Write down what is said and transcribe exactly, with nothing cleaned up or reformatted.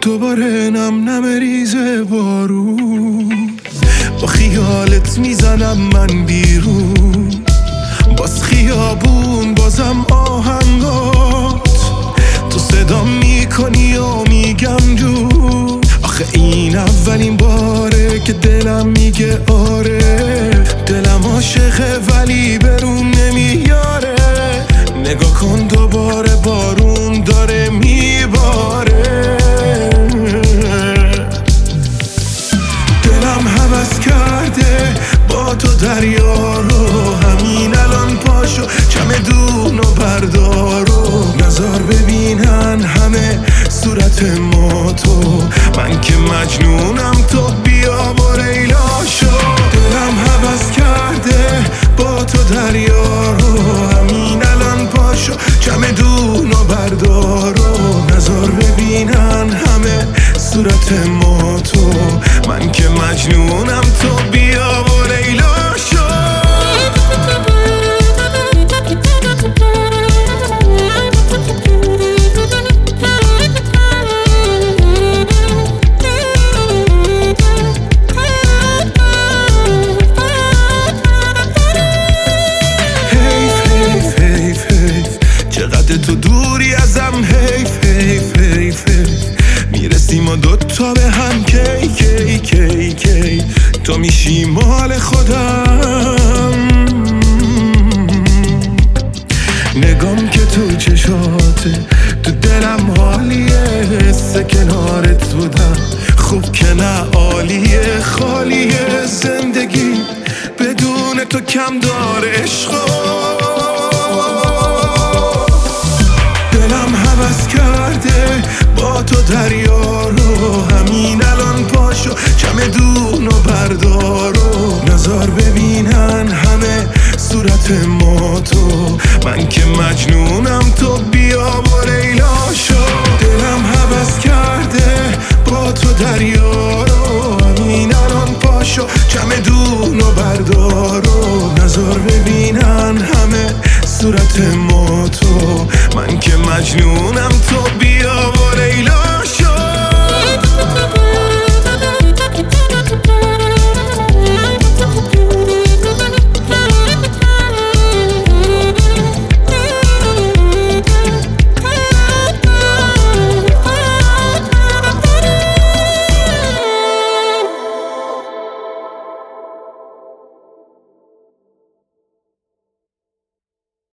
دوباره نم نم ریزه بارون، با خیالت میزنم من بیرون، باز خیابون بازم آهنگات، تو صدا میکنی و میگم جون. آخه این اولین باره که دلم میگه آره، دلم عاشقه ولی بروم نمیاره. نگاه کن دوباره بارون داره میباره، دلم هوس کرده با تو دریا رو، همین الان پاشو چمدون و بردارو، نظر ببینن همه صورت ما تو، من که مجنونم تو بیا و ریلا شو. دلم هوس کرده با تو دریا رو، همین الان پاشو چمدون و بردارو، نظر ببینن همه صورت ما تو، من که مجنونم تو بیا و ریلا شو. چقدر تو دوری ازم، حیف حیف حیف میرسیم و دوتا به هم، کی کی کی کی تو میشی مال خودم. نگام که تو چشاته، تو دلم حالیه، حس کنارت بودم خوب که نه عالیه، خالیه زندگی بدون تو کم داره عشقا. کرده با تو دریا رو، همین الان پاشو چمدون و بردارو، نظر ببینن همه صورت ما تو، من که مجنونم تو بیا و ریلا شو. دلم هوس کرده با تو دریا رو، همین الان پاشو چمدون و بردارو، نظر ببینن همه صورت ما تو، من که مجنونم تو